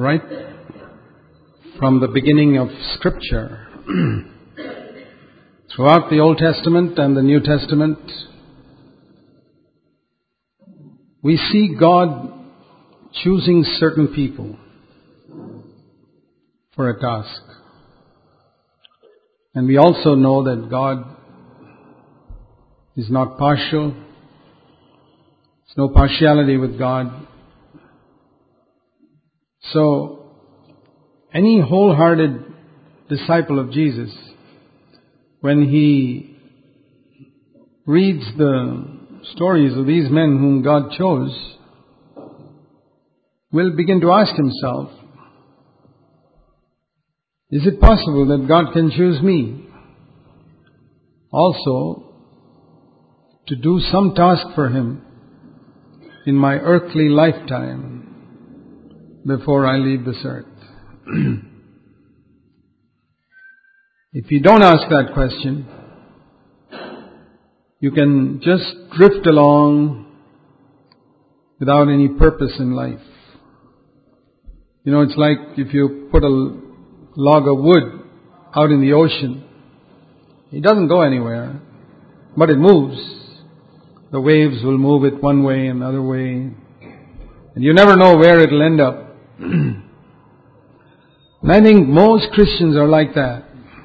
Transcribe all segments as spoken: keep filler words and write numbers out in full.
right from the beginning of Scripture, throughout the Old Testament and the New Testament, we see God choosing certain people for a task. And we also know that God is not partial. There's no partiality with God. So, any wholehearted disciple of Jesus, when he reads the stories of these men whom God chose, will begin to ask himself, is it possible that God can choose me also to do some task for Him in my earthly lifetime before I leave this earth? If you don't ask that question, you can just drift along without any purpose in life. You know, it's like if you put a log of wood out in the ocean. It doesn't go anywhere, but it moves. The waves will move it one way and another way, and you never know where it'll end up. And I think most Christians are like that.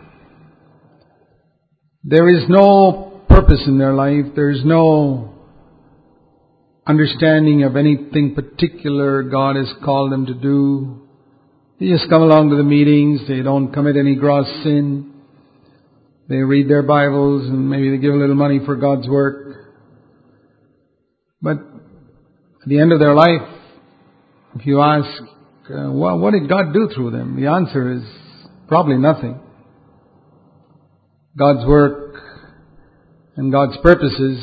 There is no purpose in their life. There is no understanding of anything particular God has called them to do. They just come along to the meetings. They don't commit any gross sin. They read their Bibles and maybe they give a little money for God's work. But at the end of their life, if you ask, uh, well, what did God do through them? The answer is probably nothing. God's work and God's purposes,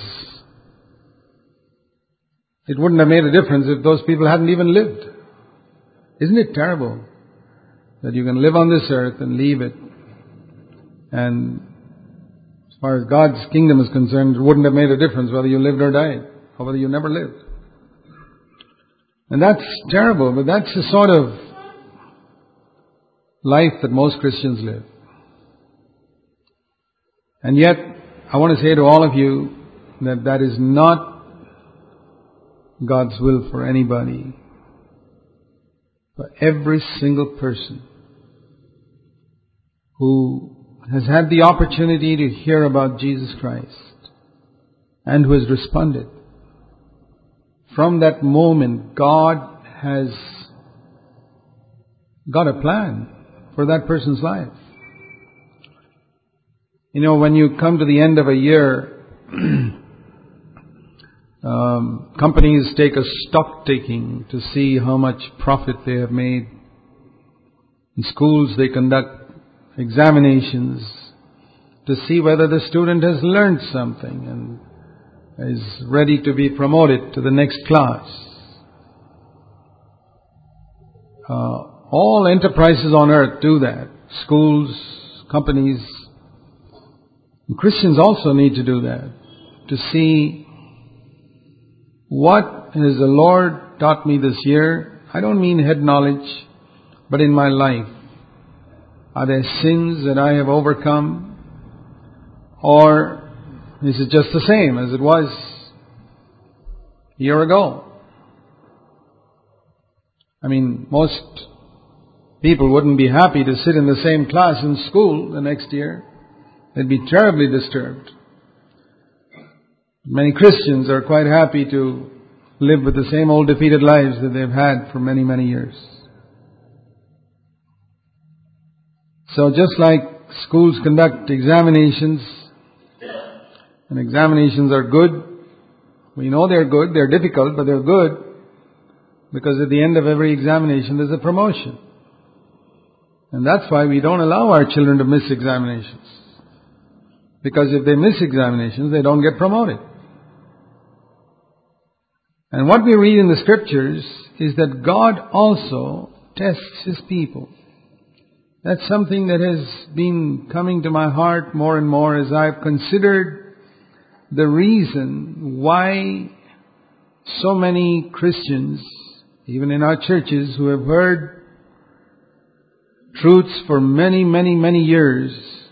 it wouldn't have made a difference if those people hadn't even lived. Isn't it terrible that you can live on this earth and leave it, and as far as God's kingdom is concerned, it wouldn't have made a difference whether you lived or died, or whether you never lived. And that's terrible, but that's the sort of life that most Christians live. And yet, I want to say to all of you that that is not God's will for anybody. For every single person who has had the opportunity to hear about Jesus Christ and who has responded, from that moment, God has got a plan for that person's life. You know, when you come to the end of a year, um, companies take a stock taking to see how much profit they have made. In schools, they conduct examinations to see whether the student has learned something and is ready to be promoted to the next class. Uh, all enterprises on earth do that. Schools, companies, and Christians also need to do that, to see what has the Lord taught me this year. I don't mean head knowledge, but in my life. Are there sins that I have overcome? Or is it just the same as it was a year ago? I mean, most people wouldn't be happy to sit in the same class in school the next year. They'd be terribly disturbed. Many Christians are quite happy to live with the same old defeated lives that they've had for many, many years. So just like schools conduct examinations, and examinations are good, we know they're good, they're difficult, but they're good, because at the end of every examination there's a promotion. And that's why we don't allow our children to miss examinations. Because if they miss examinations, they don't get promoted. And what we read in the Scriptures is that God also tests His people. That's something that has been coming to my heart more and more as I've considered the reason why so many Christians, even in our churches, who have heard truths for many, many, many years,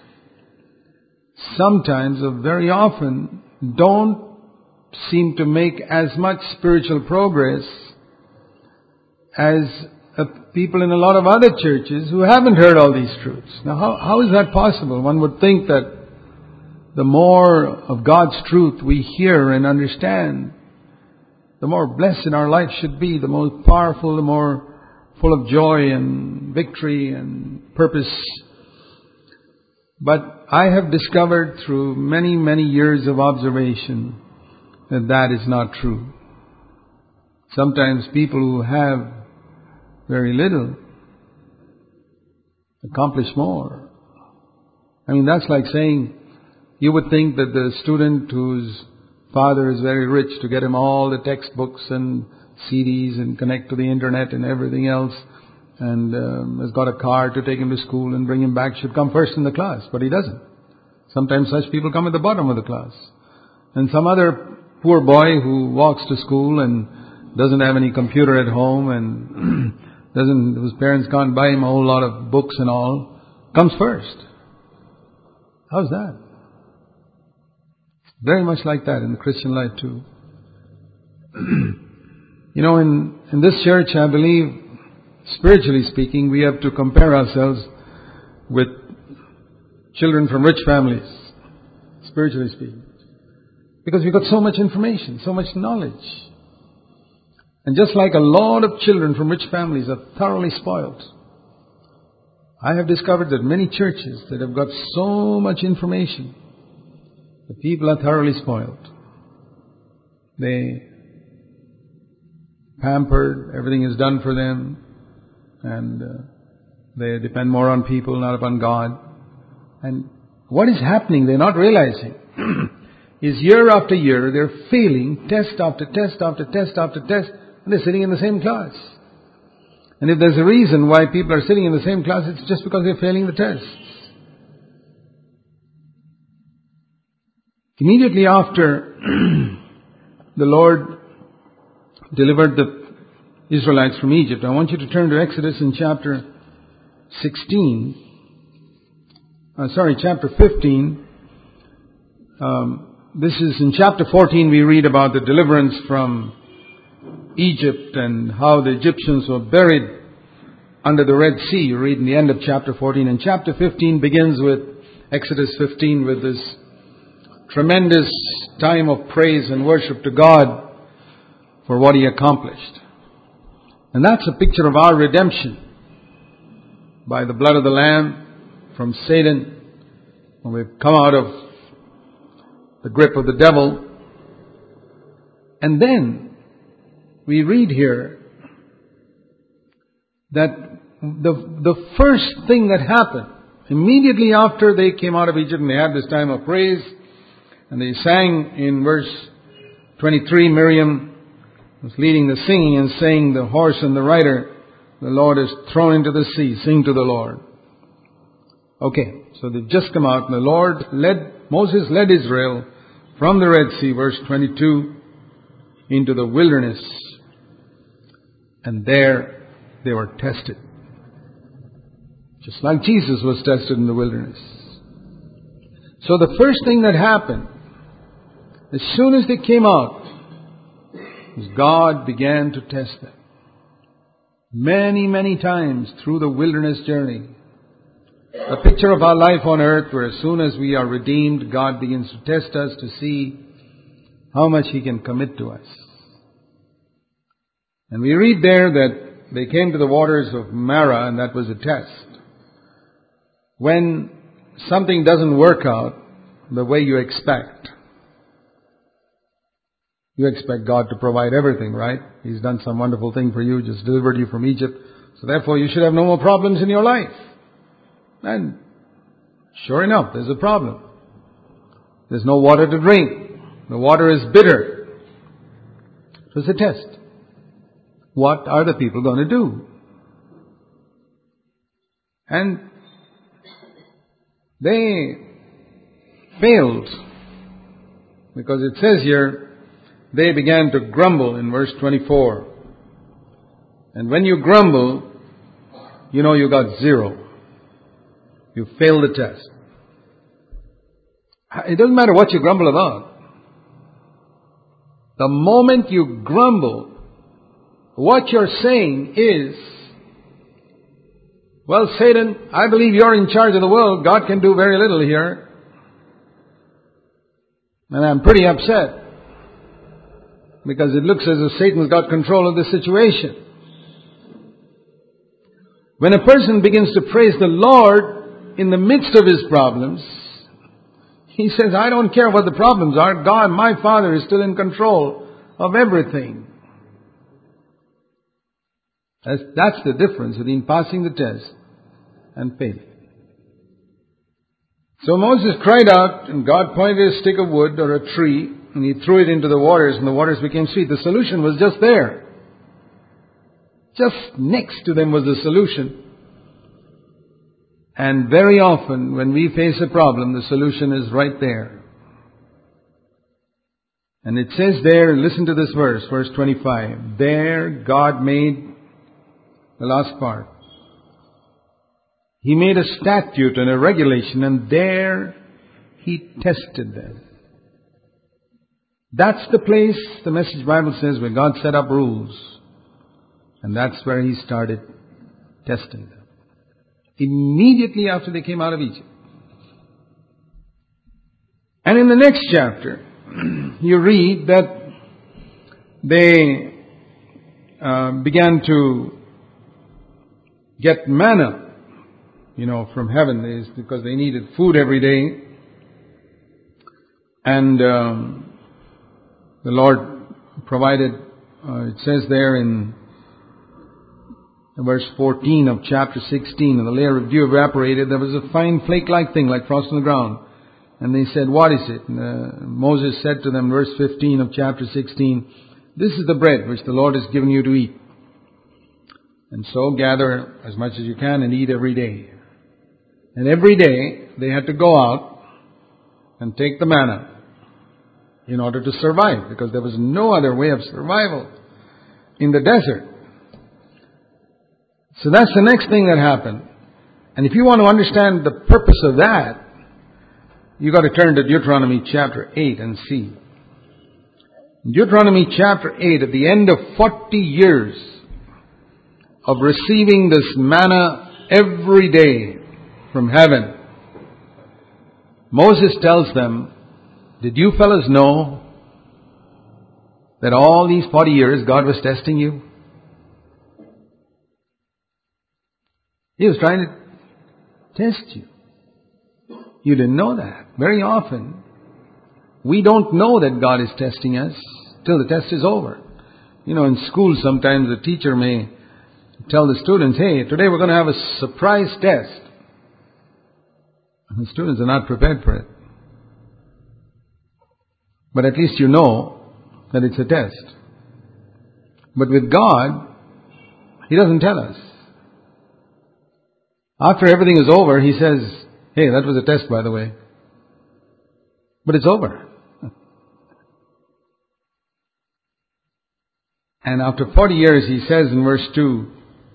sometimes or very often don't seem to make as much spiritual progress as uh, people in a lot of other churches who haven't heard all these truths. Now, how, how is that possible? One would think that the more of God's truth we hear and understand, the more blessed our life should be, the more powerful, the more full of joy and victory and purpose. But I have discovered through many, many years of observation that that is not true. Sometimes people who have very little accomplish more. I mean, that's like saying, you would think that the student whose father is very rich to get him all the textbooks and C Ds and connect to the internet and everything else, and um, has got a car to take him to school and bring him back, should come first in the class. But he doesn't. Sometimes such people come at the bottom of the class. And some other poor boy who walks to school and doesn't have any computer at home and doesn't, whose parents can't buy him a whole lot of books and all, comes first. How's that? Very much like that in the Christian life too. You know, in, in this church, I believe, spiritually speaking, we have to compare ourselves with children from rich families, spiritually speaking. Because we've got so much information, so much knowledge. And just like a lot of children from rich families are thoroughly spoiled, I have discovered that many churches that have got so much information, the people are thoroughly spoiled. They pampered, everything is done for them, and uh, they depend more on people, not upon God. And what is happening, they're not realizing, is year after year, they're failing test after test after test after test, and they're sitting in the same class. And if there's a reason why people are sitting in the same class, it's just because they're failing the tests. Immediately after the Lord delivered the Israelites from Egypt, I want you to turn to Exodus in chapter sixteen. Uh, sorry, chapter fifteen. Um, this is in chapter fourteen we read about the deliverance from Egypt and how the Egyptians were buried under the Red Sea. You read in the end of chapter fourteen. And chapter fifteen begins with Exodus fifteen with this tremendous time of praise and worship to God for what He accomplished. And that's a picture of our redemption by the blood of the Lamb from Satan, when we've come out of the grip of the devil. And then we read here that the, the first thing that happened, immediately after they came out of Egypt and they had this time of praise, and they sang in verse twenty-three, Miriam was leading the singing and saying, the horse and the rider, the Lord is thrown into the sea, sing to the Lord. Okay, so they've just come out and the Lord led, Moses led Israel from the Red Sea, verse twenty-two, into the wilderness. And there they were tested. Just like Jesus was tested in the wilderness. So the first thing that happened, as soon as they came out, was God began to test them. Many, many times through the wilderness journey. A picture of our life on earth where as soon as we are redeemed, God begins to test us to see how much He can commit to us. And we read there that they came to the waters of Marah, and that was a test. When something doesn't work out the way you expect, you expect God to provide everything, right? He's done some wonderful thing for you, just delivered you from Egypt. So therefore you should have no more problems in your life. And sure enough, there's a problem. There's no water to drink. The water is bitter. So it's a test. What are the people going to do? And they failed. Because it says here, they began to grumble in verse twenty-four. And when you grumble, you know you got zero. You failed the test. It doesn't matter what you grumble about. The moment you grumble, what you're saying is, well, Satan, I believe you're in charge of the world. God can do very little here. And I'm pretty upset because it looks as if Satan's got control of the situation. When a person begins to praise the Lord in the midst of his problems, he says, I don't care what the problems are. God, my Father, is still in control of everything. That's, that's the difference between passing the test and faith. So Moses cried out, and God pointed a stick of wood or a tree, and he threw it into the waters, and the waters became sweet. The solution was just there. Just next to them was the solution. And very often, when we face a problem, the solution is right there. And it says there, listen to this verse, verse twenty-five. There God made, the last part, He made a statute and a regulation, and there He tested them. That's the place, the Message Bible says, where God set up rules. And that's where He started testing them. Immediately after they came out of Egypt. And in the next chapter, you read that they uh, began to get manna, you know, from heaven, because they needed food every day. And um, the Lord provided, uh, it says there in verse fourteen of chapter sixteen, and the layer of dew evaporated. There was a fine flake-like thing, like frost on the ground. And they said, what is it? And uh, Moses said to them, verse fifteen of chapter sixteen, this is the bread which the Lord has given you to eat. And so gather as much as you can and eat every day. And every day they had to go out and take the manna in order to survive, because there was no other way of survival in the desert. So that's the next thing that happened. And if you want to understand the purpose of that, you've got to turn to Deuteronomy chapter eight and see. Deuteronomy chapter eight, at the end of forty years of receiving this manna every day from heaven, Moses tells them, did you fellas know that all these forty years God was testing you? He was trying to test you. You didn't know that. Very often, we don't know that God is testing us till the test is over. You know, in school sometimes the teacher may tell the students, hey, today we're going to have a surprise test. And the students are not prepared for it. But at least you know that it's a test. But with God, He doesn't tell us. After everything is over, He says, hey, that was a test, by the way. But it's over. And after forty years, He says in verse two,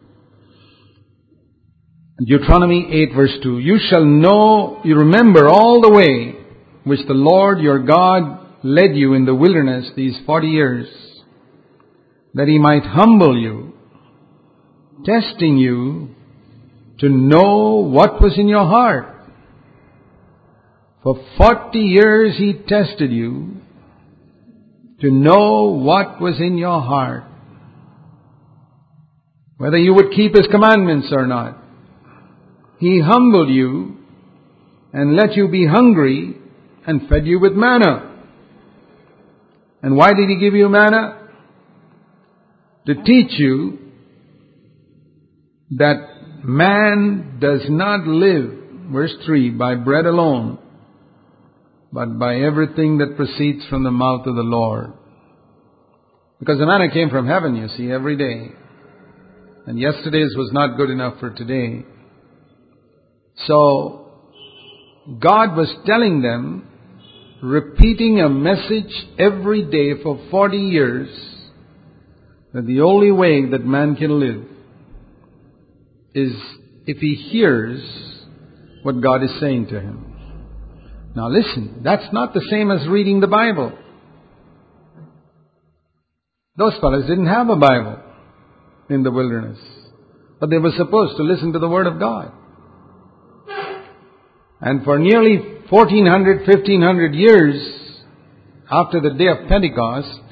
Deuteronomy eight verse two, you shall know, you remember all the way which the Lord your God led you in the wilderness these forty years, that He might humble you, testing you to know what was in your heart. For forty years He tested you to know what was in your heart, whether you would keep His commandments or not. He humbled you and let you be hungry and fed you with manna. And why did He give you manna? To teach you that man does not live, verse three, by bread alone, but by everything that proceeds from the mouth of the Lord. Because the manna came from heaven, you see, every day. And yesterday's was not good enough for today. So, God was telling them, repeating a message every day for forty years, that the only way that man can live is if he hears what God is saying to him. Now listen, that's not the same as reading the Bible. Those fellows didn't have a Bible in the wilderness, but they were supposed to listen to the Word of God. And for nearly fourteen hundred, fifteen hundred years after the day of Pentecost,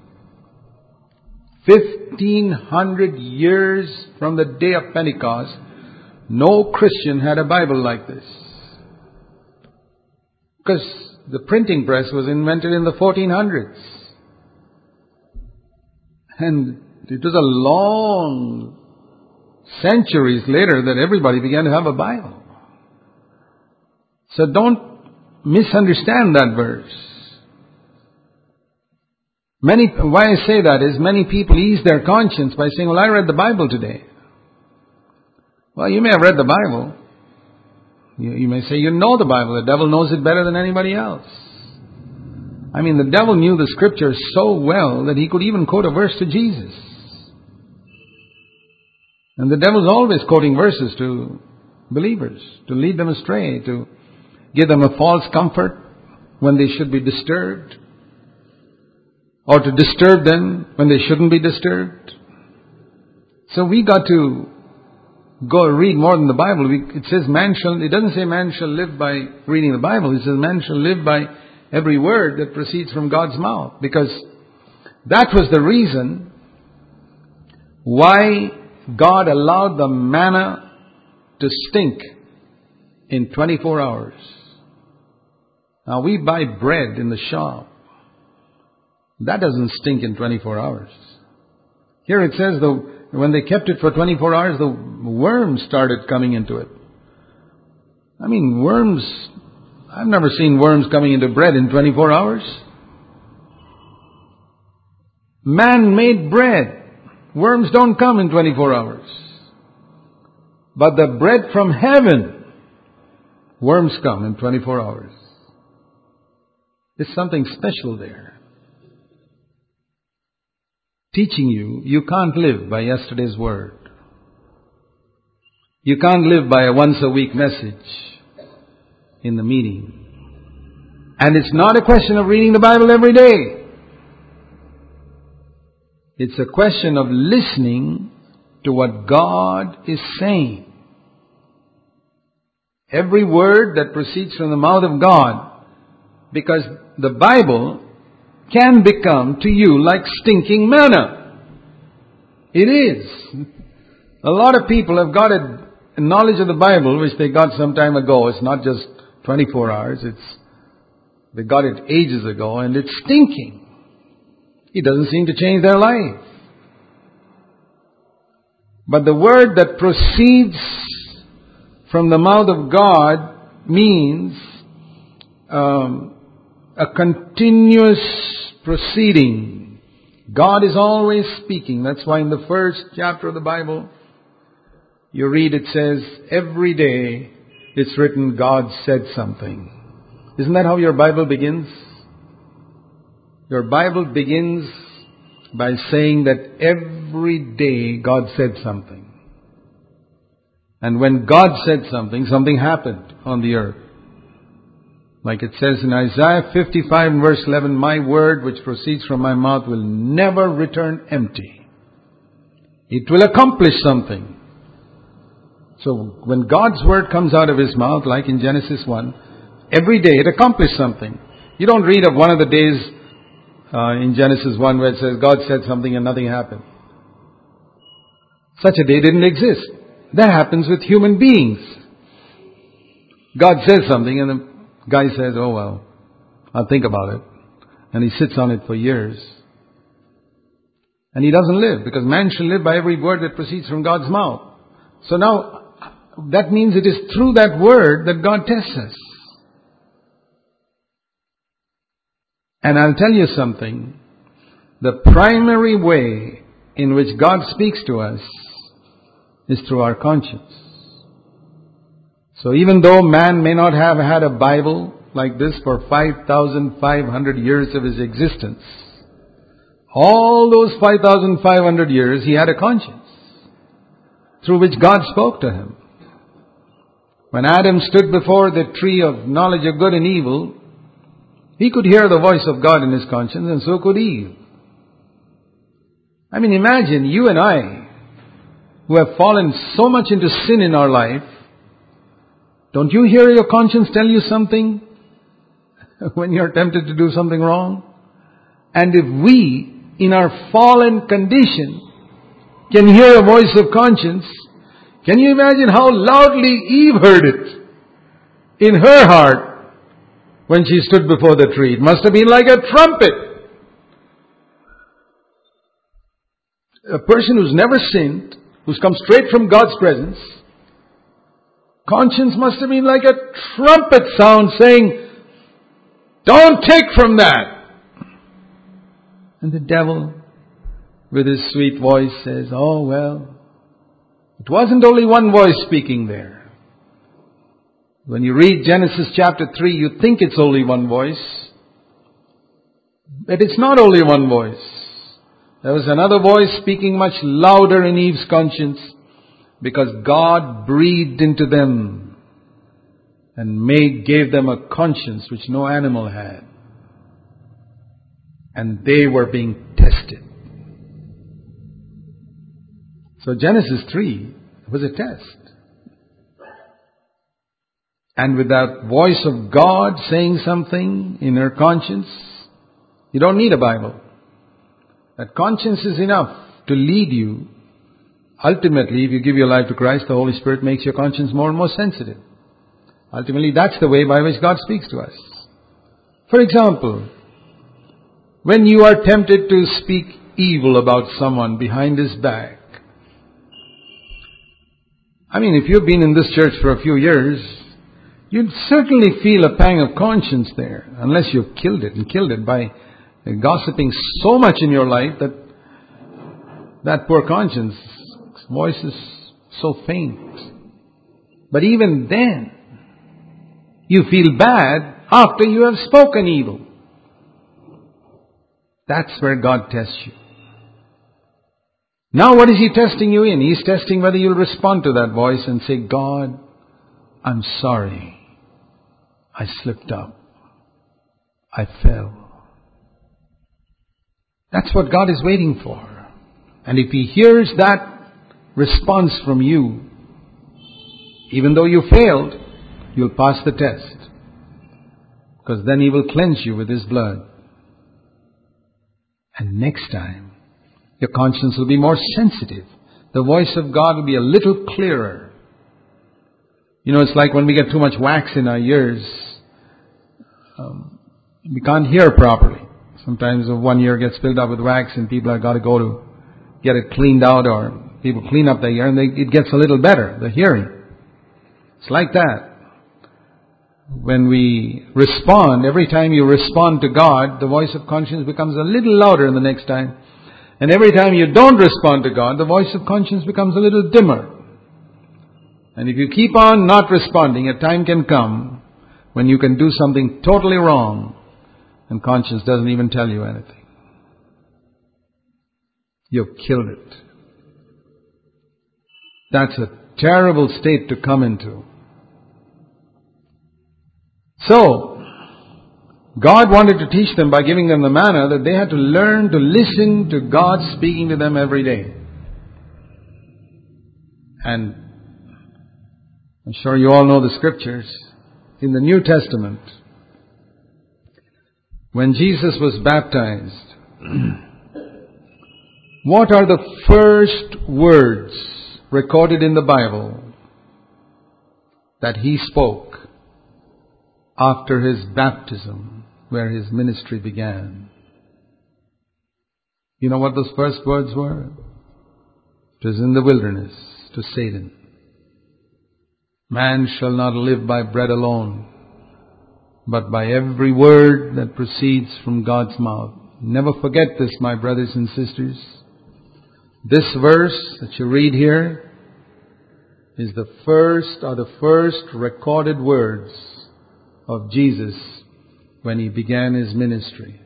fifteen hundred years from the day of Pentecost, no Christian had a Bible like this. Because the printing press was invented in the fourteen hundreds. And it was a long centuries later that everybody began to have a Bible. So don't misunderstand that verse. Many, why I say that is many people ease their conscience by saying, well, I read the Bible today. Well, you may have read the Bible. You, you may say you know the Bible. The devil knows it better than anybody else. I mean, the devil knew the Scriptures so well that he could even quote a verse to Jesus. And the devil's always quoting verses to believers, to lead them astray, to give them a false comfort when they should be disturbed, or to disturb them when they shouldn't be disturbed. So we got to go read more than the Bible. We, it says man shall, it doesn't say man shall live by reading the Bible. It says man shall live by every word that proceeds from God's mouth. Because that was the reason why God allowed the manna to stink in twenty-four hours. Now we buy bread in the shop. That doesn't stink in twenty-four hours. Here it says the when they kept it for twenty-four hours, the worms started coming into it. I mean, worms, I've never seen worms coming into bread in twenty-four hours. Man-made bread. Worms don't come in twenty-four hours. But the bread from heaven, worms come in twenty-four hours. There's something special there. Teaching you, you can't live by yesterday's word. You can't live by a once a week message in the meeting. And it's not a question of reading the Bible every day. It's a question of listening to what God is saying. Every word that proceeds from the mouth of God, because the Bible can become to you like stinking manna. It is. A lot of people have got a, a knowledge of the Bible which they got some time ago. It's not just twenty-four hours. It's they got it ages ago, and it's stinking. It doesn't seem to change their life. But the word that proceeds from the mouth of God means um, a continuous proceeding. God is always speaking. That's why in the first chapter of the Bible, you read it says, every day it's written, God said something. Isn't that how your Bible begins? Your Bible begins by saying that every day God said something. And when God said something, something happened on the earth. Like it says in Isaiah fifty-five verse eleven, my word which proceeds from my mouth will never return empty. It will accomplish something. So when God's word comes out of His mouth, like in Genesis one, every day it accomplished something. You don't read of one of the days uh, in Genesis one where it says God said something and nothing happened. Such a day didn't exist. That happens with human beings. God says something and the guy says, oh well, I'll think about it. And he sits on it for years. And he doesn't live, because man shall live by every word that proceeds from God's mouth. So now, that means it is through that word that God tests us. And I'll tell you something. The primary way in which God speaks to us is through our conscience. So even though man may not have had a Bible like this for five thousand five hundred years of his existence, all those five thousand five hundred years he had a conscience through which God spoke to him. When Adam stood before the tree of knowledge of good and evil, he could hear the voice of God in his conscience, and so could Eve. I mean, imagine you and I, who have fallen so much into sin in our life, don't you hear your conscience tell you something when you're tempted to do something wrong? And if we, in our fallen condition, can hear a voice of conscience, can you imagine how loudly Eve heard it in her heart when she stood before the tree? It must have been like a trumpet. A person who's never sinned, who's come straight from God's presence, conscience must have been like a trumpet sound saying, don't take from that. And the devil, with his sweet voice, says, oh well, it wasn't only one voice speaking there. When you read Genesis chapter three, you think it's only one voice. But it's not only one voice. There was another voice speaking much louder in Eve's conscience, because God breathed into them and made, gave them a conscience which no animal had. And they were being tested. So Genesis three was a test. And with that voice of God saying something in her conscience, you don't need a Bible. That conscience is enough to lead you. Ultimately, if you give your life to Christ, the Holy Spirit makes your conscience more and more sensitive. Ultimately, that's the way by which God speaks to us. For example, when you are tempted to speak evil about someone behind his back, I mean, if you've been in this church for a few years, you'd certainly feel a pang of conscience there, unless you've killed it and killed it by gossiping so much in your life that that poor conscience voice is so faint. But even then, you feel bad after you have spoken evil. That's where God tests you. Now what is He testing you in? He's testing whether you'll respond to that voice and say, God, I'm sorry. I slipped up. I fell. That's what God is waiting for. And if He hears that response from you, even though you failed, you'll pass the test. Because then He will cleanse you with His blood. And next time, your conscience will be more sensitive. The voice of God will be a little clearer. You know, it's like when we get too much wax in our ears, um, we can't hear properly. Sometimes one ear gets filled up with wax and people have got to go to get it cleaned out, or people clean up their ear and they, it gets a little better, the hearing. It's like that. When we respond, every time you respond to God, the voice of conscience becomes a little louder the next time. And every time you don't respond to God, the voice of conscience becomes a little dimmer. And if you keep on not responding, a time can come when you can do something totally wrong and conscience doesn't even tell you anything. You've killed it. That's a terrible state to come into. So, God wanted to teach them by giving them the manna that they had to learn to listen to God speaking to them every day. And I'm sure you all know the scriptures. In the New Testament, when Jesus was baptized, what are the first words recorded in the Bible that He spoke after His baptism, where His ministry began? You know what those first words were? It was in the wilderness to Satan. Man shall not live by bread alone, but by every word that proceeds from God's mouth. Never forget this, my brothers and sisters. This verse that you read here is the first or the first recorded words of Jesus when He began His ministry.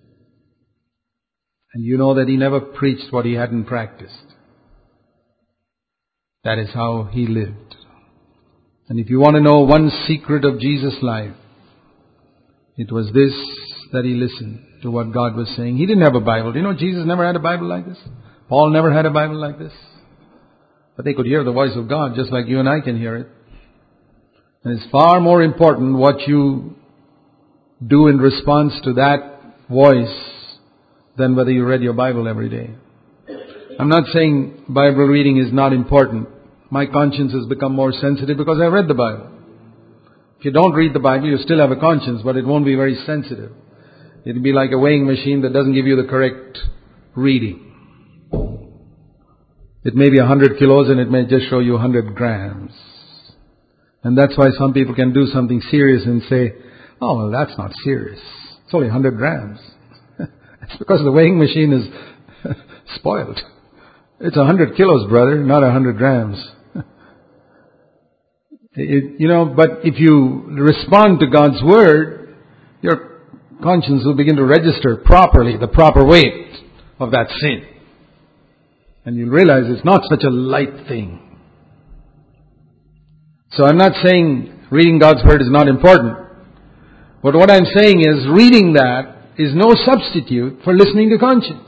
And you know that He never preached what He hadn't practiced. That is how He lived. And if you want to know one secret of Jesus' life, it was this, that he listened to what God was saying. He didn't have a Bible. Do you know Jesus never had a Bible like this? Paul never had a Bible like this. But they could hear the voice of God just like you and I can hear it. And it's far more important what you do in response to that voice than whether you read your Bible every day. I'm not saying Bible reading is not important. My conscience has become more sensitive because I read the Bible. If you don't read the Bible, you still have a conscience, but it won't be very sensitive. It'll be like a weighing machine that doesn't give you the correct reading. It may be one hundred kilos and it may just show you one hundred grams. And that's why some people can do something serious and say, oh, well, that's not serious. It's only one hundred grams. It's because the weighing machine is spoiled. It's one hundred kilos, brother, not one hundred grams. It, you know, but if you respond to God's Word, your conscience will begin to register properly the proper weight of that sin. And you'll realize it's not such a light thing. So I'm not saying reading God's Word is not important. But what I'm saying is reading that is no substitute for listening to conscience.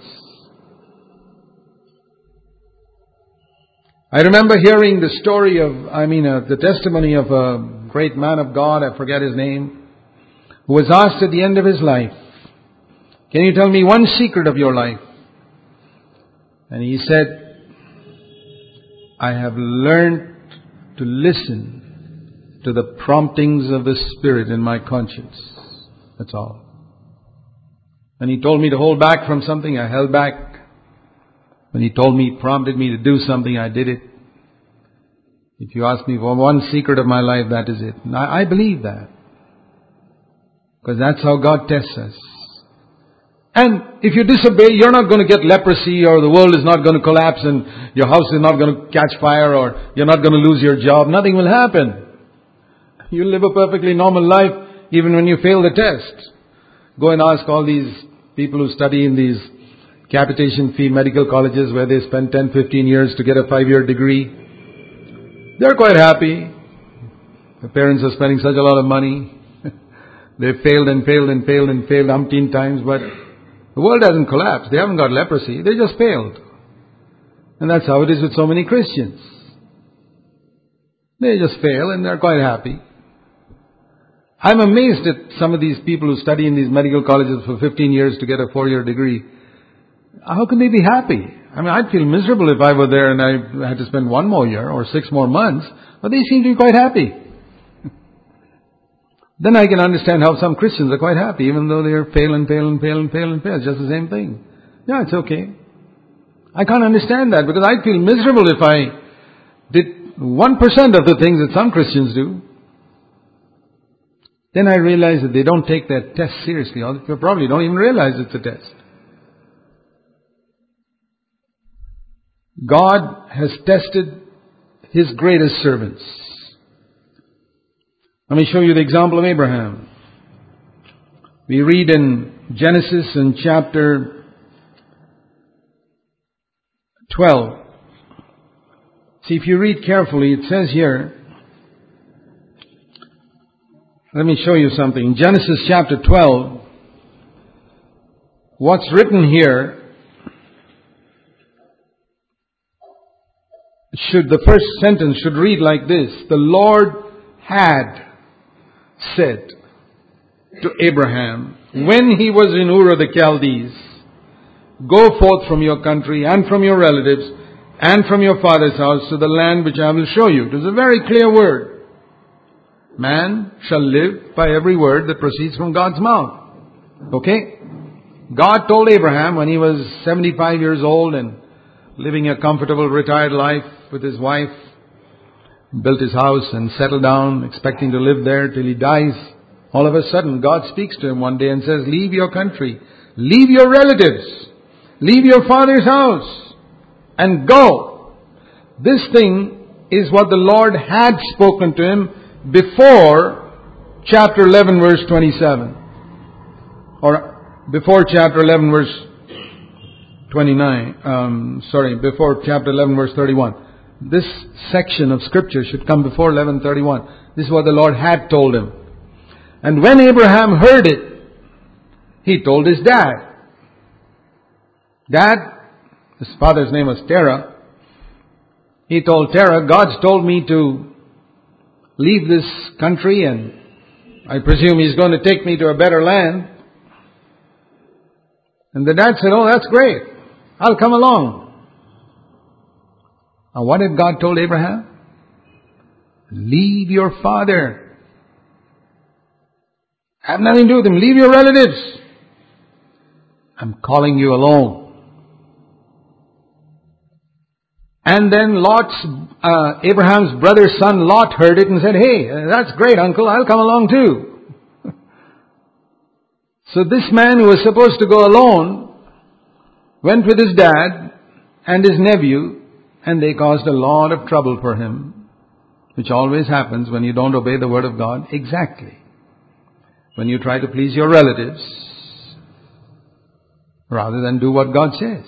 I remember hearing the story of, I mean, uh, the testimony of a great man of God, I forget his name, who was asked at the end of his life, can you tell me one secret of your life? And he said, I have learned to listen to the promptings of the Spirit in my conscience. That's all. When he told me to hold back from something, I held back. When he told me, prompted me to do something, I did it. If you ask me for one secret of my life, that is it. And I, I believe that. Because that's how God tests us. And if you disobey, you're not going to get leprosy, or the world is not going to collapse, and your house is not going to catch fire, or you're not going to lose your job. Nothing will happen. You'll live a perfectly normal life even when you fail the test. Go and ask all these people who study in these capitation fee medical colleges where they spend ten, fifteen years to get a five-year degree. They're quite happy. The parents are spending such a lot of money. They've failed and failed and failed and failed umpteen times, but the world hasn't collapsed. They haven't got leprosy. They just failed. And that's how it is with so many Christians. They just fail and they're quite happy. I'm amazed at some of these people who study in these medical colleges for fifteen years to get a four-year degree. How can they be happy? I mean, I'd feel miserable if I were there and I had to spend one more year or six more months, but they seem to be quite happy. Then I can understand how some Christians are quite happy, even though they fail and fail and fail and fail and fail. It's just the same thing. Yeah, it's okay. I can't understand that because I'd feel miserable if I did one percent of the things that some Christians do. Then I realize that they don't take that test seriously. Or they probably don't even realize it's a test. God has tested His greatest servants. Let me show you the example of Abraham. We read in Genesis in chapter twelve. See, if you read carefully, it says here, let me show you something. Genesis chapter twelve, what's written here, should the first sentence should read like this: the Lord had said to Abraham, when he was in Ur of the Chaldees, go forth from your country and from your relatives and from your father's house to the land which I will show you. It is a very clear word. Man shall live by every word that proceeds from God's mouth. Okay? God told Abraham when he was seventy-five years old and living a comfortable retired life with his wife, built his house and settled down, expecting to live there till he dies. All of a sudden, God speaks to him one day and says, leave your country, leave your relatives, leave your father's house, and go. This thing is what the Lord had spoken to him before chapter eleven, verse twenty-seven. Or before chapter eleven, verse twenty-nine. Um, sorry, before chapter eleven, verse thirty-one. this section of scripture should come before eleven thirty-one. This is what the Lord had told him. And when Abraham heard it, he told his dad. Dad, his father's name was Terah. He told Terah, God's told me to leave this country, and I presume He's going to take me to a better land. And the dad said, oh, that's great. I'll come along. Now what did God told Abraham? Leave your father. Have nothing to do with him. Leave your relatives. I'm calling you alone. And then Lot's, uh, Abraham's brother's son Lot heard it and said, hey, that's great, uncle. I'll come along too. So this man who was supposed to go alone went with his dad and his nephew, and they caused a lot of trouble for him, which always happens when you don't obey the word of God exactly. When you try to please your relatives rather than do what God says.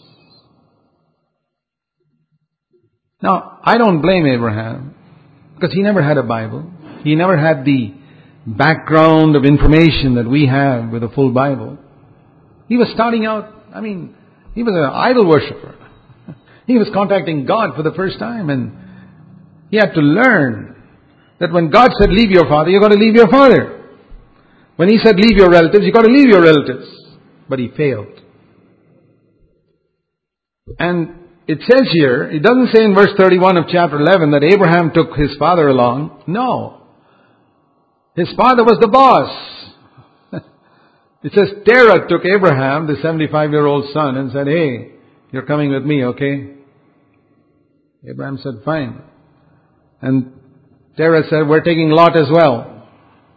Now, I don't blame Abraham because he never had a Bible. He never had the background of information that we have with a full Bible. He was starting out, I mean, he was an idol worshiper. He was contacting God for the first time, and he had to learn that when God said leave your father, you've got to leave your father. When He said leave your relatives, you've got to leave your relatives. But he failed. And it says here, it doesn't say in verse thirty-one of chapter eleven that Abraham took his father along. No. His father was the boss. It says Terah took Abraham, the seventy-five-year-old son, and said, hey, you're coming with me, okay? Abraham said, fine. And Terah said, we're taking Lot as well.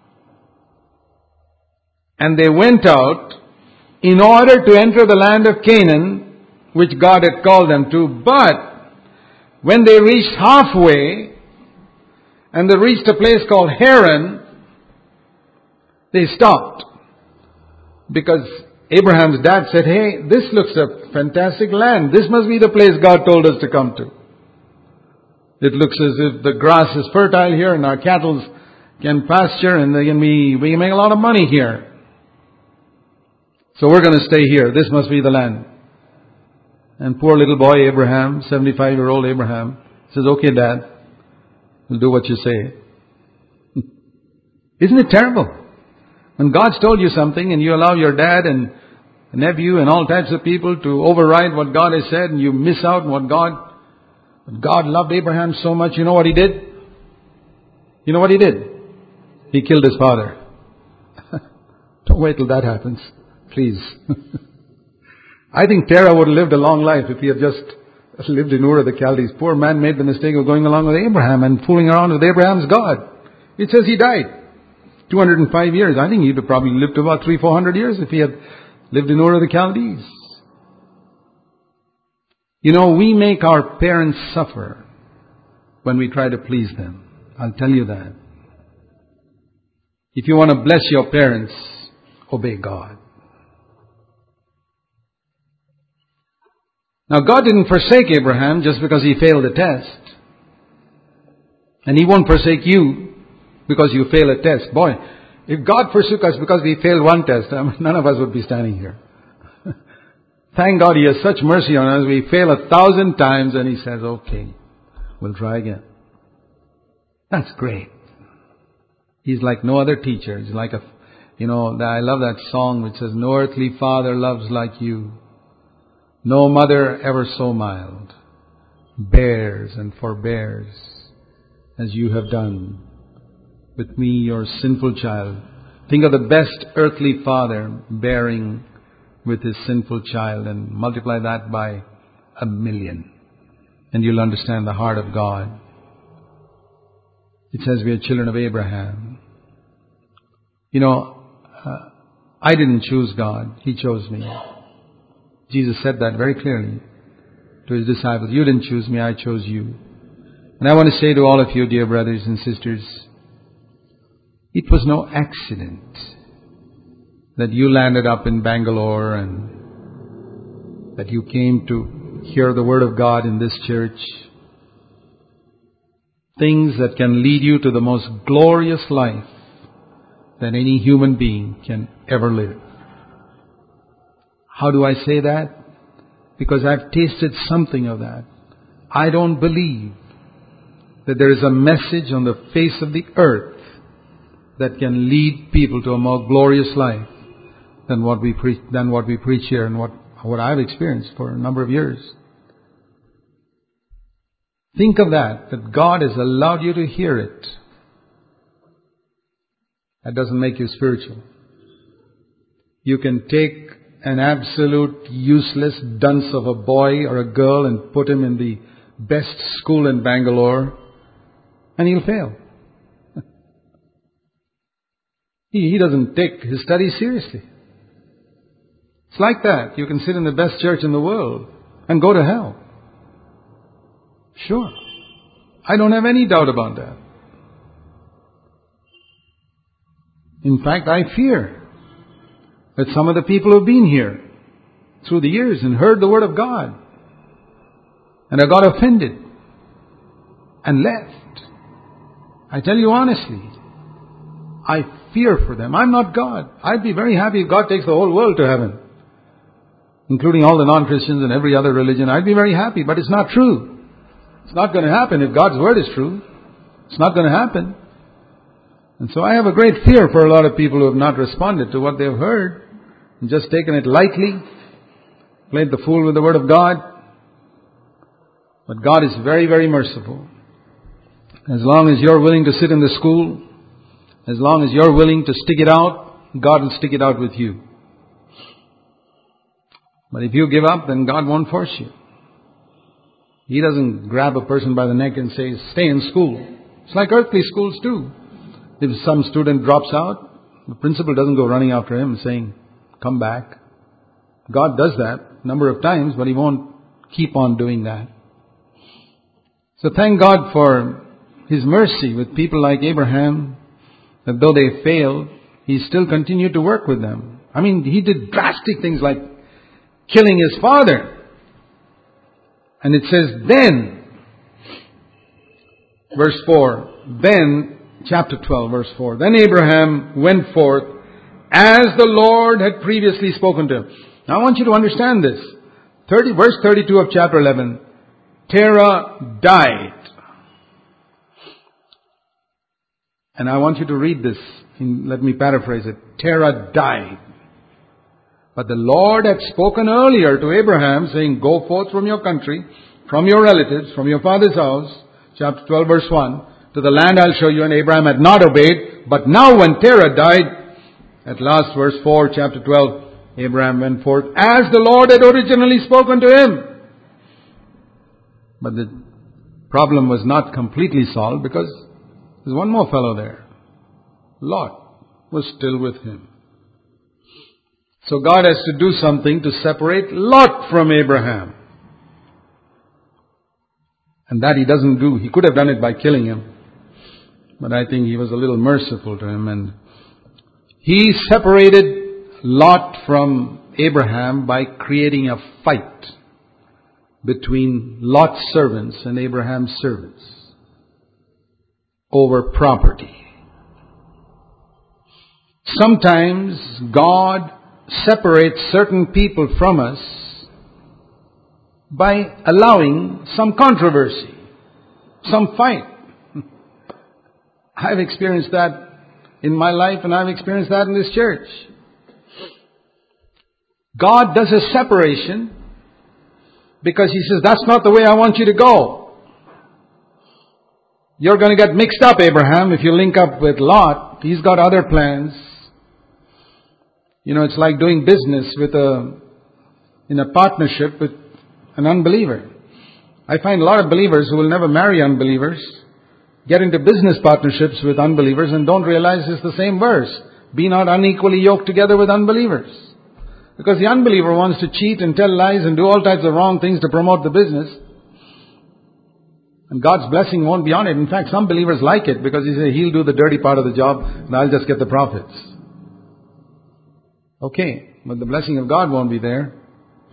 And they went out in order to enter the land of Canaan, which God had called them to. But when they reached halfway, and they reached a place called Haran, they stopped. Because Abraham's dad said, hey, this looks a fantastic land. This must be the place God told us to come to. It looks as if the grass is fertile here and our cattle can pasture and they can be, we can make a lot of money here. So we're going to stay here. This must be the land. And poor little boy Abraham, seventy-five-year-old Abraham, says, okay, Dad, we'll do what you say. Isn't it terrible? When God's told you something and you allow your dad and nephew and all types of people to override what God has said, and you miss out on what God, God loved Abraham so much, you know what He did? You know what He did? He killed his father. Don't wait till that happens, please. I think Terah would have lived a long life if he had just lived in Ur of the Chaldees. Poor man made the mistake of going along with Abraham and fooling around with Abraham's God. It says he died. two hundred five years. I think he'd have probably lived about three, four hundred years if he had lived in Ur of the Chaldees. You know, we make our parents suffer when we try to please them. I'll tell you that. If you want to bless your parents, obey God. Now, God didn't forsake Abraham just because he failed a test. And He won't forsake you because you fail a test. Boy, if God forsook us because we failed one test, none of us would be standing here. Thank God He has such mercy on us. We fail a thousand times and He says, okay, we'll try again. That's great. He's like no other teacher. He's like a, you know, I love that song which says, no earthly father loves like you. No mother ever so mild. Bears and forbears as you have done with me, your sinful child. Think of the best earthly father bearing with his sinful child, and multiply that by a million. And you'll understand the heart of God. It says we are children of Abraham. You know, uh, I didn't choose God. He chose me. Jesus said that very clearly to His disciples. You didn't choose me, I chose you. And I want to say to all of you, dear brothers and sisters, it was no accident that you landed up in Bangalore and that you came to hear the Word of God in this church. things that can lead you to the most glorious life that any human being can ever live. How do I say that? Because I've tasted something of that. I don't believe that there is a message on the face of the earth that can lead people to a more glorious life than what we preach, than what we preach here and what, what I've experienced for a number of years. Think of that, that God has allowed you to hear it. That doesn't make you spiritual. You can take an absolute useless dunce of a boy or a girl and put him in the best school in Bangalore, and he'll fail. he, he doesn't take his studies seriously. It's like that. You can sit in the best church in the world and go to hell. Sure. I don't have any doubt about that. In fact, I fear that some of the people who have been here through the years and heard the Word of God and have got offended and left. I tell you honestly, I fear for them. I'm not God. I'd be very happy if God takes the whole world to heaven, including all the non-Christians and every other religion. I'd be very happy, but it's not true. It's not going to happen if God's Word is true. It's not going to happen. And so I have a great fear for a lot of people who have not responded to what they've heard and just taken it lightly, played the fool with the Word of God. But God is very, very merciful. As long as you're willing to sit in the school, as long as you're willing to stick it out, God will stick it out with you. But if you give up, then God won't force you. He doesn't grab a person by the neck and say, stay in school. It's like earthly schools too. If some student drops out, the principal doesn't go running after him and saying, come back. God does that a number of times, but He won't keep on doing that. So thank God for His mercy with people like Abraham, that though they failed, He still continued to work with them. I mean, He did drastic things like killing his father. And it says, then, verse four, then, chapter twelve, verse four, then Abraham went forth as the Lord had previously spoken to him. Now I want you to understand this. thirty, verse thirty-two of chapter eleven, Terah died. And I want you to read this. In, let me paraphrase it. Terah died. But the Lord had spoken earlier to Abraham, saying, go forth from your country, from your relatives, from your father's house, chapter twelve, verse one, to the land I'll show you. And Abraham had not obeyed. But now when Terah died, at last, verse four, chapter twelve, Abraham went forth as the Lord had originally spoken to him. But the problem was not completely solved, because there's one more fellow there. Lot was still with him. So God has to do something to separate Lot from Abraham. And that He doesn't do. He could have done it by killing him. But I think He was a little merciful to him. And He separated Lot from Abraham by creating a fight between Lot's servants and Abraham's servants over property. Sometimes God separates certain people from us by allowing some controversy, some fight. I've experienced that in my life, and I've experienced that in this church. God does a separation because He says, that's not the way I want you to go. You're going to get mixed up, Abraham, if you link up with Lot. He's got other plans. You know, it's like doing business with a, in a partnership with an unbeliever. I find a lot of believers who will never marry unbelievers get into business partnerships with unbelievers and don't realize it's the same verse. Be not unequally yoked together with unbelievers. Because the unbeliever wants to cheat and tell lies and do all types of wrong things to promote the business. And God's blessing won't be on it. In fact, some believers like it because He says He'll do the dirty part of the job and I'll just get the profits. Okay, but the blessing of God won't be there.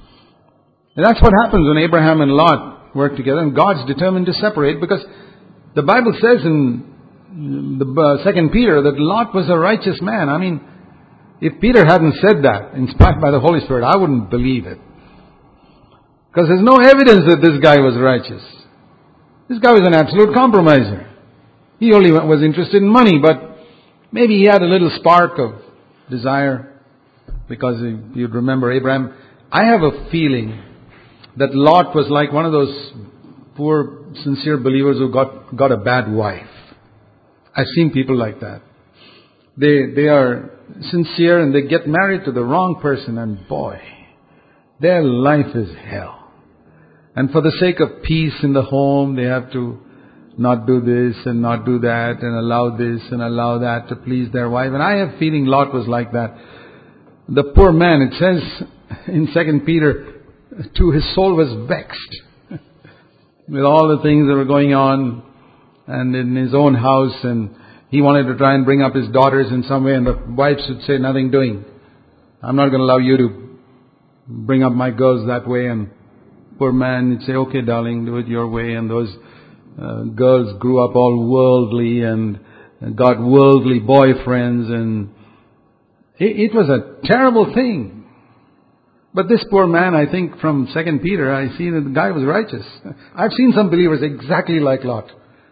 And that's what happens when Abraham and Lot work together, and God's determined to separate, because The Bible says in the uh, Second Peter that Lot was a righteous man. I mean, if Peter hadn't said that, inspired by the Holy Spirit, I wouldn't believe it. Because there's no evidence that this guy was righteous. This guy was an absolute compromiser. He only was interested in money, but maybe he had a little spark of desire. Because you'd remember Abraham. I have a feeling that Lot was like one of those poor, sincere believers who got, got a bad wife. I've seen people like that. They, they are sincere and they get married to the wrong person, and boy, their life is hell. And for the sake of peace in the home, they have to not do this and not do that and allow this and allow that to please their wife. And I have a feeling Lot was like that. The poor man, it says in Second Peter two, his soul was vexed with all the things that were going on and in his own house, and he wanted to try and bring up his daughters in some way, and the wives would say, nothing doing. I'm not going to allow you to bring up my girls that way. And poor man would say, okay darling, do it your way. And those uh, girls grew up all worldly and got worldly boyfriends, and it, it was a terrible thing. But this poor man, I think from Second Peter, I see that the guy was righteous. I've seen some believers exactly like Lot.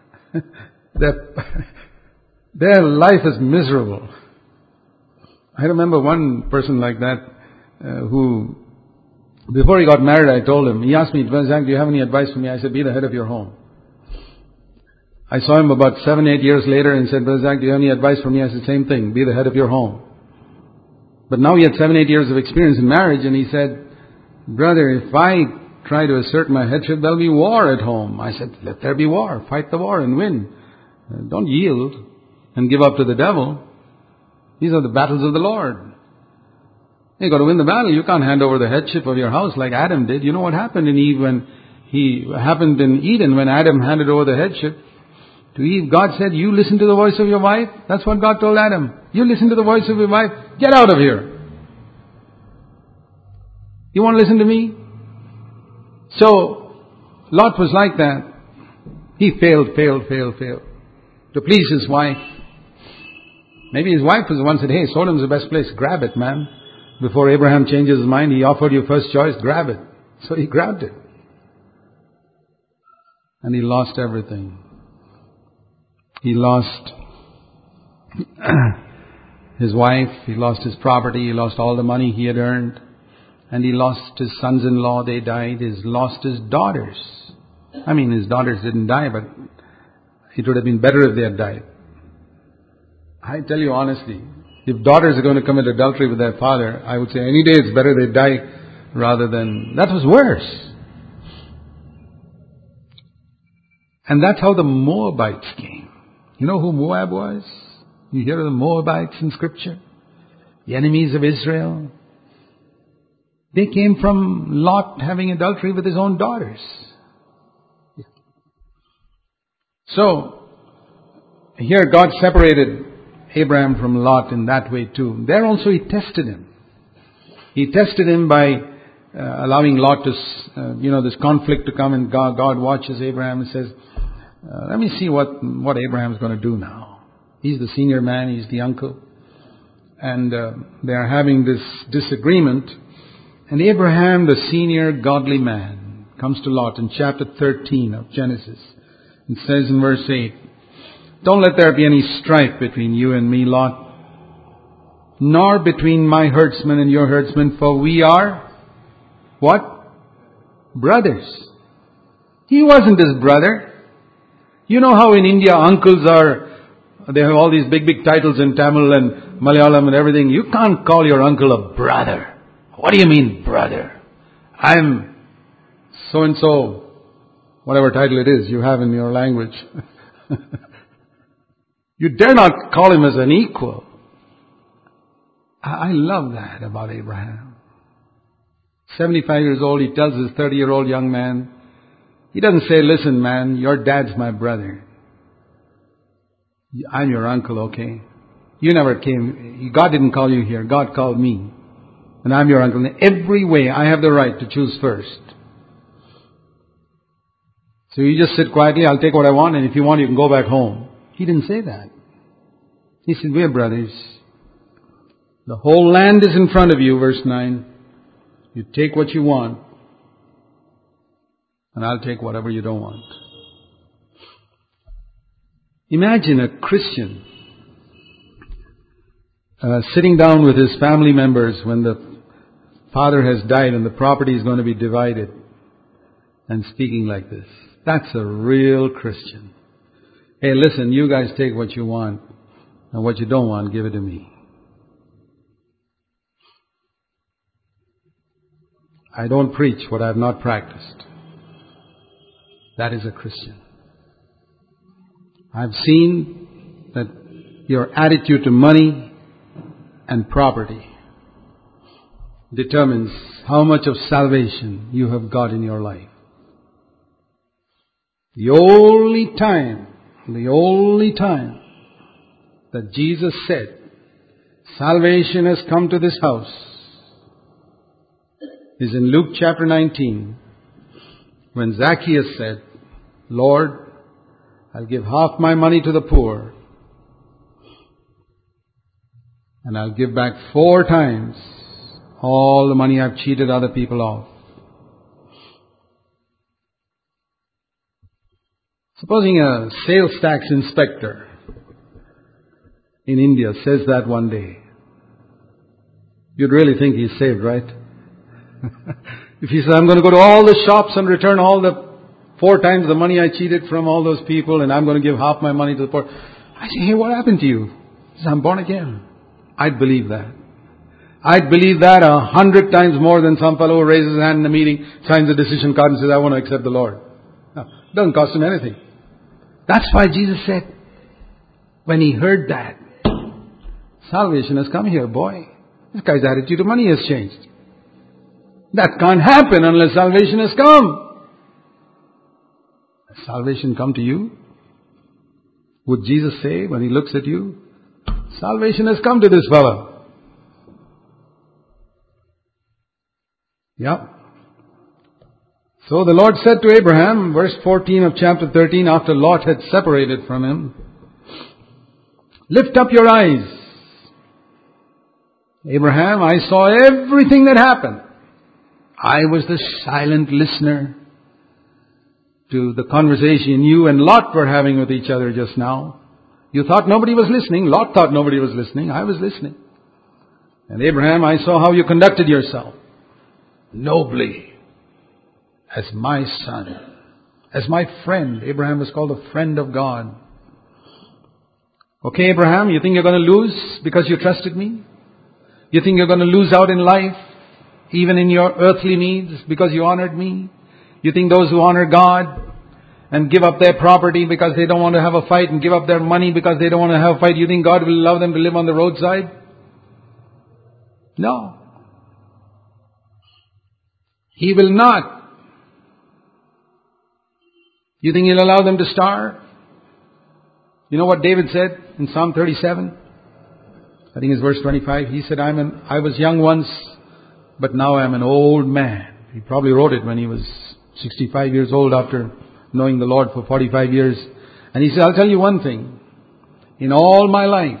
Their, their life is miserable. I remember one person like that uh, who, before he got married, I told him, he asked me, Brother Zach, do you have any advice for me? I said, be the head of your home. I saw him about seven, eight years later and said, Brother Zach, do you have any advice for me? I said, same thing, be the head of your home. But now he had seven, eight years of experience in marriage, and he said, brother, if I try to assert my headship, there'll be war at home. I said, let there be war. Fight the war and win. Uh, don't yield and give up to the devil. These are the battles of the Lord. You got to win the battle. You can't hand over the headship of your house like Adam did. You know what happened in Eve when he happened in Eden when Adam handed over the headship to Eve? God said, you listen to the voice of your wife. That's what God told Adam. You listen to the voice of your wife. Get out of here. You want to listen to me? So Lot was like that. He failed, failed, failed, failed to please his wife. Maybe his wife was the one who said, hey, Sodom's the best place. Grab it, man. Before Abraham changes his mind, he offered you first choice. Grab it. So he grabbed it. And he lost everything. He lost his wife. He lost his property. He lost all the money he had earned. And he lost his sons-in-law. They died. He lost his daughters. I mean, his daughters didn't die, but it would have been better if they had died. I tell you honestly, if daughters are going to commit adultery with their father, I would say any day it's better they die rather than... That was worse. And that's how the Moabites came. You know who Moab was? You hear of the Moabites in Scripture? The enemies of Israel. They came from Lot having adultery with his own daughters. So, here God separated Abraham from Lot in that way too. There also He tested him. He tested him by uh, allowing Lot to, uh, you know, this conflict to come, and God, God watches Abraham and says, uh, let me see what, what Abraham's going to do now. He's the senior man, he's the uncle. And uh, they are having this disagreement. And Abraham, the senior godly man, comes to Lot in chapter thirteen of Genesis. It says in verse eight, don't let there be any strife between you and me, Lot, nor between my herdsmen and your herdsmen, for we are, what? Brothers. He wasn't his brother. You know how in India uncles are, they have all these big, big titles in Tamil and Malayalam and everything. You can't call your uncle a brother. What do you mean, brother? I'm so-and-so, whatever title it is you have in your language. You dare not call him as an equal. I love that about Abraham. seventy-five years old, he tells his thirty-year-old young man, he doesn't say, listen man, your dad's my brother. I'm your uncle, okay? You never came, God didn't call you here, God called me. And I'm your uncle. In every way, I have the right to choose first. So you just sit quietly, I'll take what I want, and if you want, you can go back home. He didn't say that. He said, we're brothers. The whole land is in front of you, verse nine. You take what you want, and I'll take whatever you don't want. Imagine a Christian uh, sitting down with his family members when the father has died and the property is going to be divided and speaking like this. That's a real Christian. Hey, listen, you guys take what you want, and what you don't want, give it to me. I don't preach what I have not practiced. That is a Christian. I've seen that your attitude to money and property determines how much of salvation you have got in your life. The only time, the only time that Jesus said, salvation has come to this house, is in Luke chapter nineteen, when Zacchaeus said, Lord, I'll give half my money to the poor, and I'll give back four times all the money I've cheated other people of. Supposing a sales tax inspector in India says that one day, you'd really think he's saved, right? If he says, I'm going to go to all the shops and return all the four times the money I cheated from all those people, and I'm going to give half my money to the poor. I say, hey, what happened to you? He says, I'm born again. I'd believe that. I'd believe that a hundred times more than some fellow who raises his hand in a meeting, signs a decision card and says, I want to accept the Lord. No, it doesn't cost him anything. That's why Jesus said, when he heard that, salvation has come here, boy. This guy's attitude to money has changed. That can't happen unless salvation has come. Has salvation come to you? Would Jesus say when he looks at you, salvation has come to this fellow? Yeah. So the Lord said to Abraham, verse fourteen of chapter thirteen, after Lot had separated from him, lift up your eyes. Abraham, I saw everything that happened. I was the silent listener to the conversation you and Lot were having with each other just now. You thought nobody was listening. Lot thought nobody was listening. I was listening. And Abraham, I saw how you conducted yourself. Nobly. As my son. As my friend. Abraham was called a friend of God. Okay, Abraham, you think you're going to lose because you trusted me? You think you're going to lose out in life, even in your earthly needs, because you honored me? You think those who honor God and give up their property because they don't want to have a fight, and give up their money because they don't want to have a fight, you think God will allow them to live on the roadside? No. He will not. You think He'll allow them to starve? You know what David said in Psalm thirty-seven? I think it's verse twenty-five. He said, I'm an, I was young once, but now I'm an old man. He probably wrote it when he was sixty-five years old after knowing the Lord for forty-five years. And he said, I'll tell you one thing. In all my life,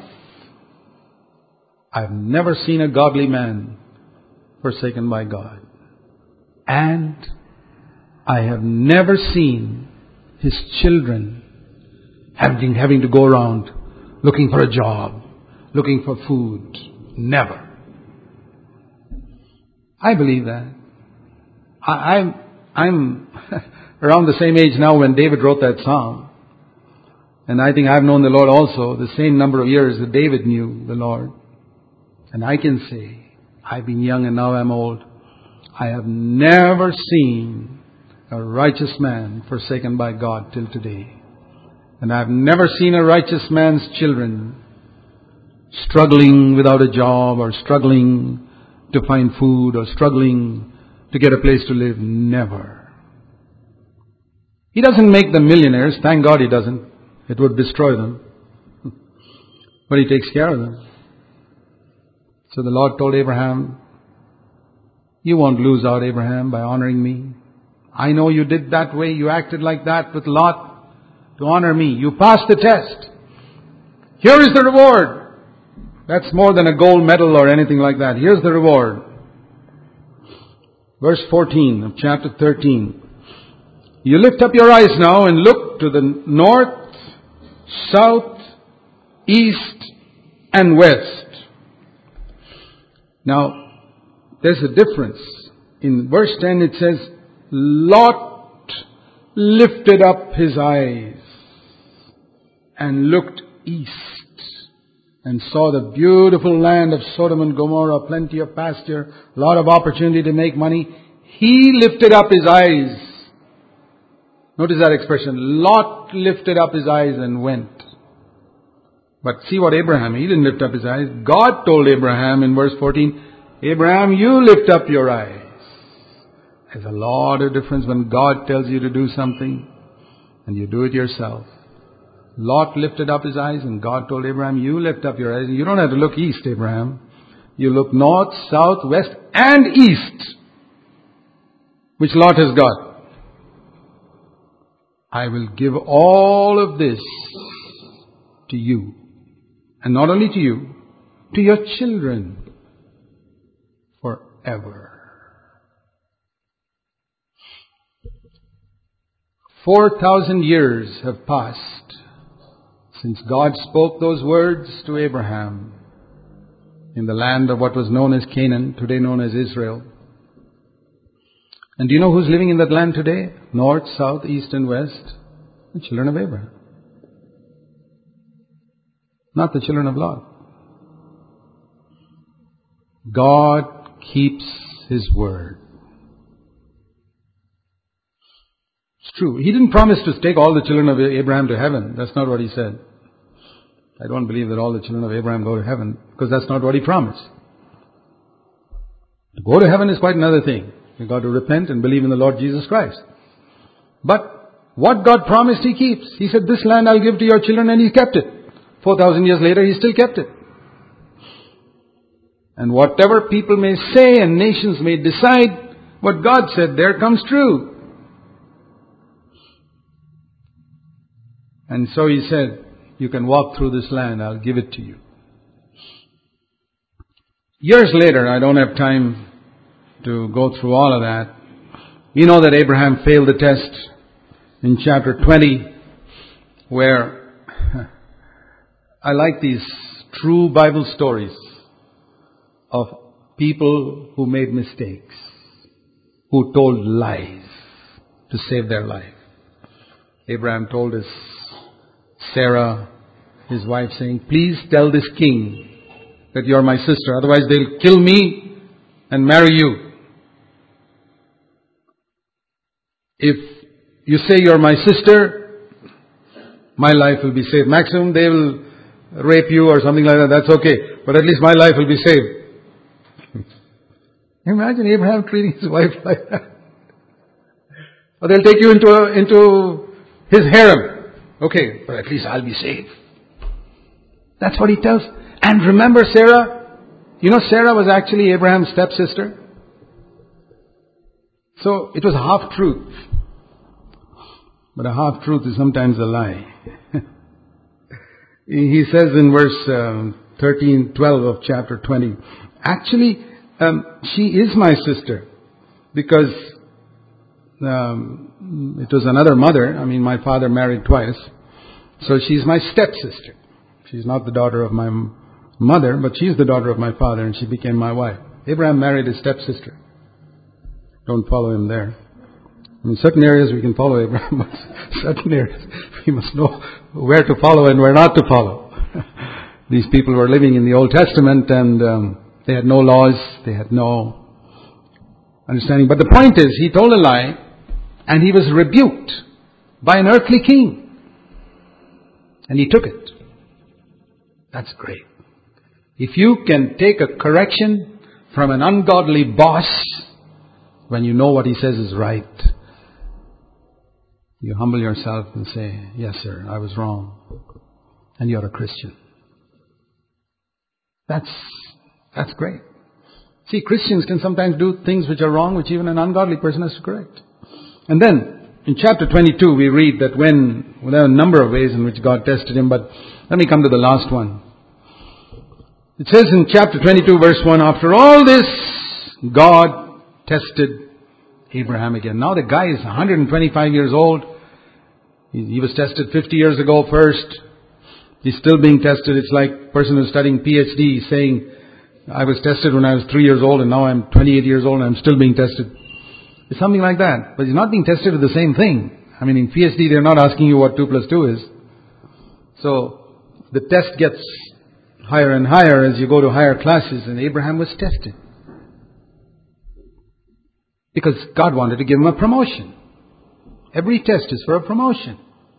I've never seen a godly man forsaken by God. And I have never seen his children having, having to go around looking for a job, looking for food. Never. I believe that. I, I'm, I'm around the same age now when David wrote that psalm. And I think I've known the Lord also the same number of years that David knew the Lord. And I can say, I've been young and now I'm old. I have never seen a righteous man forsaken by God till today. And I've never seen a righteous man's children struggling without a job, or struggling to find food, or struggling to get a place to live. Never. He doesn't make them millionaires. Thank God He doesn't. It would destroy them. But He takes care of them. So the Lord told Abraham, you won't lose out, Abraham, by honoring me. I know you did that way. You acted like that with Lot to honor me. You passed the test. Here is the reward. That's more than a gold medal or anything like that. Here's the reward. Verse fourteen of chapter thirteen. You lift up your eyes now and look to the north, south, east, and west. Now, there's a difference. In verse ten it says, Lot lifted up his eyes and looked east and saw the beautiful land of Sodom and Gomorrah, plenty of pasture, a lot of opportunity to make money. He lifted up his eyes. Notice that expression. Lot lifted up his eyes and went. But see what Abraham, he didn't lift up his eyes. God told Abraham in verse fourteen, Abraham, you lift up your eyes. There's a lot of difference when God tells you to do something and you do it yourself. Lot lifted up his eyes and God told Abraham, you lift up your eyes. You don't have to look east, Abraham. You look north, south, west, and east. Which Lot has got. I will give all of this to you. And not only to you, to your children forever. Four thousand years have passed since God spoke those words to Abraham in the land of what was known as Canaan, today known as Israel. And do you know who's living in that land today? North, south, east, and west? The children of Abraham. Not the children of Lot. God keeps His word. It's true. He didn't promise to take all the children of Abraham to heaven. That's not what He said. I don't believe that all the children of Abraham go to heaven, because that's not what He promised. To go to heaven is quite another thing. You've got to repent and believe in the Lord Jesus Christ. But what God promised, He keeps. He said, this land I'll give to your children, and He kept it. Four thousand years later, He still kept it. And whatever people may say and nations may decide, what God said there comes true. And so He said, you can walk through this land, I'll give it to you. Years later, I don't have time to go through all of that. We know that Abraham failed the test in chapter twenty, where I like these true Bible stories of people who made mistakes, who told lies to save their life. Abraham told his Sarah, his wife, saying, please tell this king that you're my sister, otherwise they'll kill me and marry you. If you say you're my sister, my life will be saved. Maximum they will rape you or something like that, that's okay. But at least my life will be saved. Imagine Abraham treating his wife like that. Or they'll take you into a, into his harem. Okay, but at least I'll be saved. That's what he tells. And remember Sarah? You know Sarah was actually Abraham's stepsister. So it was a half-truth. But a half-truth is sometimes a lie. He says in verse um, thirteen, twelve of chapter twenty, actually, um, she is my sister because um, it was another mother. I mean, my father married twice. So she's my stepsister. She's not the daughter of my mother, but she's the daughter of my father, and she became my wife. Abraham married his stepsister. Don't follow him there. In certain areas we can follow Abraham, but certain areas we must know where to follow and where not to follow. These people were living in the Old Testament and um, they had no laws, they had no understanding. But the point is, he told a lie and he was rebuked by an earthly king. And he took it. That's great. If you can take a correction from an ungodly boss when you know what he says is right, you humble yourself and say, yes sir, I was wrong. And you're a Christian. That's, that's great. See, Christians can sometimes do things which are wrong, which even an ungodly person has to correct. And then, in chapter twenty-two, we read that when, well, there are a number of ways in which God tested him, but let me come to the last one. It says in chapter twenty-two, verse one, after all this, God tested Abraham again. Now the guy is one hundred twenty-five years old. He, he was tested fifty years ago first. He's still being tested. It's like a person who's studying P H D saying, I was tested when I was three years old and now I'm twenty-eight years old and I'm still being tested. It's something like that. But he's not being tested with the same thing. I mean, in P H D they're not asking you what two plus two is. So the test gets higher and higher as you go to higher classes, and Abraham was tested. Because God wanted to give him a promotion. Every test is for a promotion.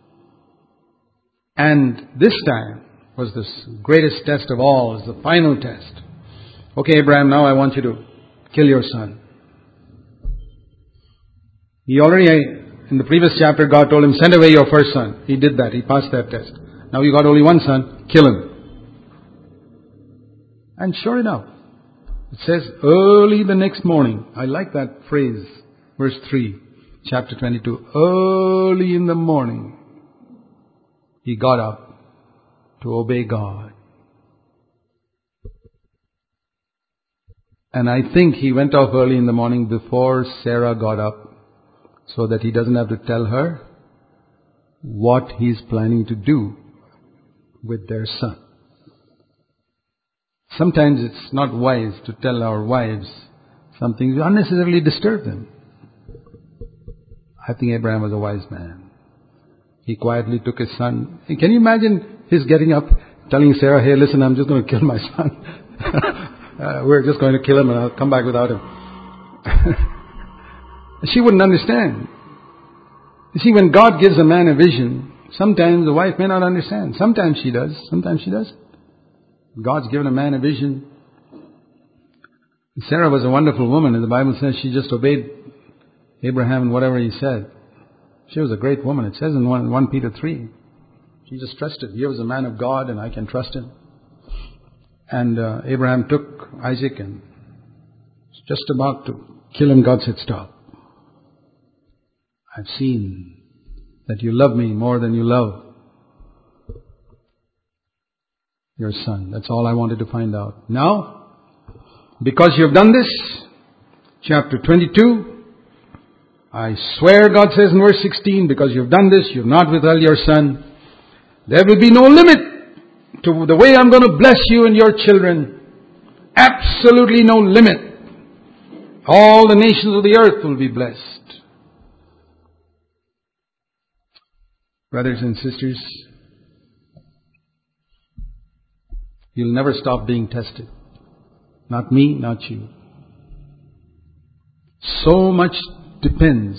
And this time was the greatest test of all, is the final test. Okay, Abraham, now I want you to kill your son. He already, in the previous chapter, God told him, send away your first son. He did that. He passed that test. Now you got only one son, kill him. And sure enough, it says early the next morning. I like that phrase, verse three, chapter twenty-two. Early in the morning, he got up to obey God. And I think he went off early in the morning before Sarah got up, so that he doesn't have to tell her what he's planning to do with their son. Sometimes it's not wise to tell our wives something to unnecessarily disturb them. I think Abraham was a wise man. He quietly took his son. Can you imagine his getting up, telling Sarah, hey, listen, I'm just going to kill my son. uh, we're just going to kill him and I'll come back without him. She wouldn't understand. You see, when God gives a man a vision, sometimes the wife may not understand. Sometimes she does. Sometimes she doesn't. God's given a man a vision. Sarah was a wonderful woman, and the Bible says she just obeyed Abraham in whatever he said. She was a great woman. It says in First Peter three. She just trusted. He was a man of God and I can trust him. And uh, Abraham took Isaac and was just about to kill him. God said, stop. I've seen that you love me more than you love your son. That's all I wanted to find out. Now, because you have done this, chapter twenty-two, I swear, God says in verse sixteen, because you have done this, you have not withheld your son, there will be no limit to the way I'm going to bless you and your children. Absolutely no limit. All the nations of the earth will be blessed. Brothers and sisters, you'll never stop being tested. Not me, not you. So much depends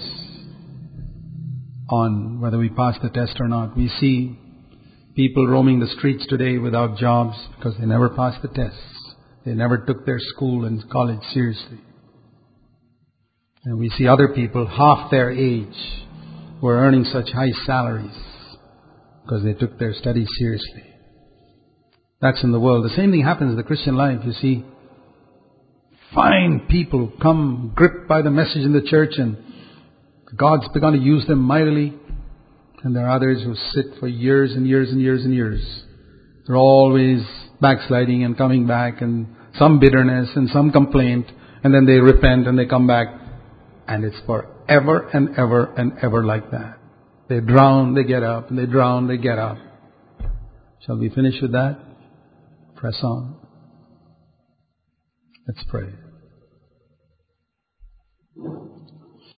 on whether we pass the test or not. We see people roaming the streets today without jobs because they never passed the tests. They never took their school and college seriously. And we see other people half their age who are earning such high salaries because they took their studies seriously. That's in the world. The same thing happens in the Christian life. You see, fine people come gripped by the message in the church and God's begun to use them mightily. And there are others who sit for years and years and years and years. They're always backsliding and coming back, and some bitterness and some complaint, and then they repent and they come back. And it's forever and ever and ever like that. They drown, they get up, and they drown, they get up. Shall we finish with that? Press on. Let's pray.